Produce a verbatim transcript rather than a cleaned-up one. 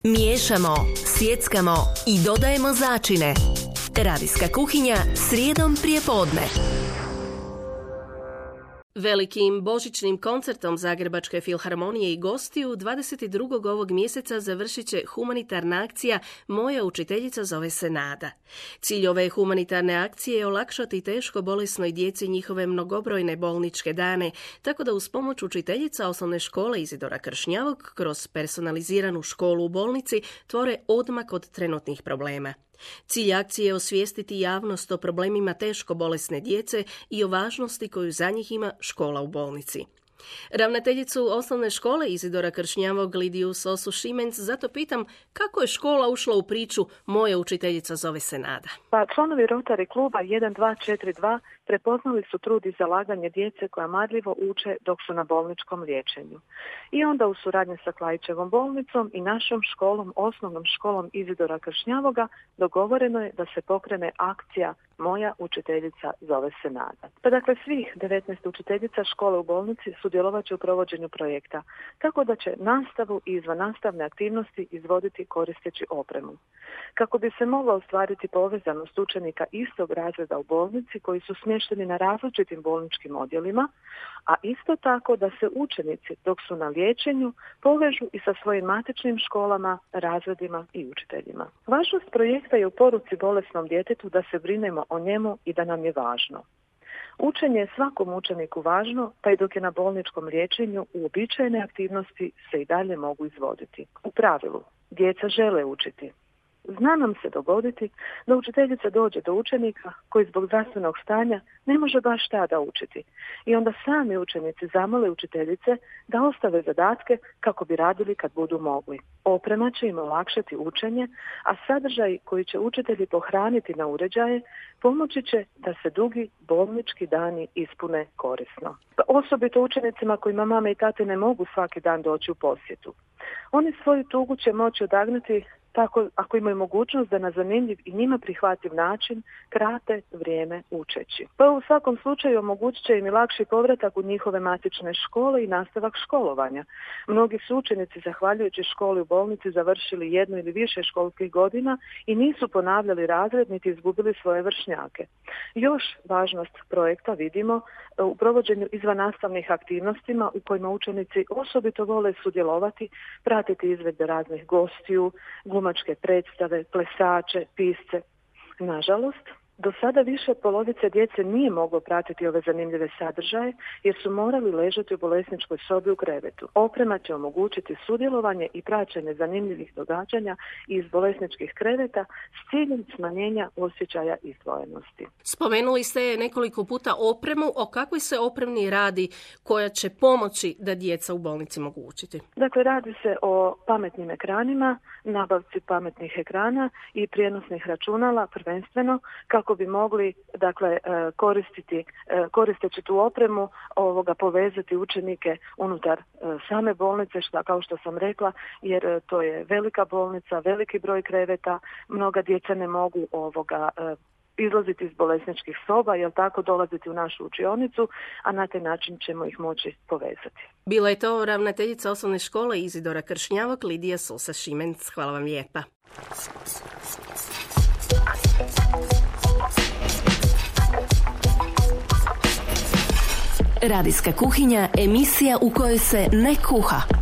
Miješamo, sjeckamo i dodajemo začine. Radijska kuhinja srijedom prije podne. Velikim božićnim koncertom Zagrebačke filharmonije i gostiju dvadeset drugog ovog mjeseca završit će humanitarna akcija Moja učiteljica zove se Nada. Cilj ove humanitarne akcije je olakšati teško bolesnoj djeci njihove mnogobrojne bolničke dane, tako da uz pomoć učiteljica osnovne škole Izidora Kršnjavog kroz personaliziranu školu u bolnici tvore odmak od trenutnih problema. Cilj akcije je osvijestiti javnost o problemima teško bolesne djece i o važnosti koju za njih ima škola u bolnici. Ravnateljicu osnovne škole Izidora Kršnjavog Lidiju Sosu Šimenc zato pitam kako je škola ušla u priču Moja učiteljica zove se Nada. Pa članovi Rotary kluba jedan dva četiri dva prepoznali su trud i zalaganje djece koja marljivo uče dok su na bolničkom liječenju. I onda u suradnji sa Klaićevom bolnicom i našom školom, osnovnom školom Izidora Kršnjavoga, dogovoreno je da se pokrene akcija Moja učiteljica zove se Nada. Pa dakle svih devetnaest učiteljica škole u bolnici sudjelovat će u provođenju projekta, tako da će nastavu i izvannastavne aktivnosti izvoditi koristeći opremu. Kako bi se mogla ostvariti povezanost učenika istog razreda u bolnici koji su smješteni na različitim bolničkim odjelima, a isto tako da se učenici dok su na liječenju povežu i sa svojim matičnim školama, razredima i učiteljima. Važnost projekta je u poruci bolesnom djetetu da se brinemo o njemu i da nam je važno. Učenje je svakom učeniku važno, pa i dok je na bolničkom liječenju, uobičajene aktivnosti se i dalje mogu izvoditi. U pravilu, djeca žele učiti. Zna nam se dogoditi da učiteljica dođe do učenika koji zbog zdravstvenog stanja ne može baš tada učiti. I onda sami učenici zamole učiteljice da ostave zadatke kako bi radili kad budu mogli. Oprema će im olakšati učenje, a sadržaji koji će učitelji pohraniti na uređaje pomoći će da se dugi bolnički dani ispune korisno. Osobito učenicima kojima mame i tate ne mogu svaki dan doći u posjetu. Oni svoju tugu će moći odagnati tako ako imaju mogućnost da na zanimljiv i njima prihvatljiv način krate vrijeme učeći. Pa u svakom slučaju omogućit će im i lakši povratak u njihove matične škole i nastavak školovanja. Mnogi su učenici zahvaljujući školi u bolnici završili jednu ili više školskih godina i nisu ponavljali razred niti izgubili svoje vršnjake. Još važnost projekta vidimo u provođenju izvannastavnih aktivnostima u kojima učenici osobito vole sudjelovati, pratiti izvedbe raznih gostiju, glumačke predstave, plesače, pisce. Nažalost, do sada više od polovice djece nije moglo pratiti ove zanimljive sadržaje jer su morali ležati u bolesničkoj sobi u krevetu. Oprema će omogućiti sudjelovanje i praćenje zanimljivih događanja iz bolesničkih kreveta s ciljem smanjenja osjećaja izdvojenosti. Spomenuli ste nekoliko puta opremu. O kakvoj se opremi radi koja će pomoći da djeca u bolnici mogu učiti? Dakle, radi se o pametnim ekranima, nabavci pametnih ekrana i prijenosnih računala prvenstveno kako bi mogli dakle koristiti koristeći tu opremu ovoga povezati učenike unutar same bolnice, što kao što sam rekla, jer to je velika bolnica, veliki broj kreveta, mnoga djeca ne mogu ovoga izlaziti iz bolesničkih soba, jel tako, dolaziti u našu učionicu, a na taj način ćemo ih moći povezati. Bila je to ravnateljica osnovne škole Izidora Kršnjavog Lidija Sosa Šimenc. Hvala vam lijepa. Radijska kuhinja, emisija u kojoj se ne kuha,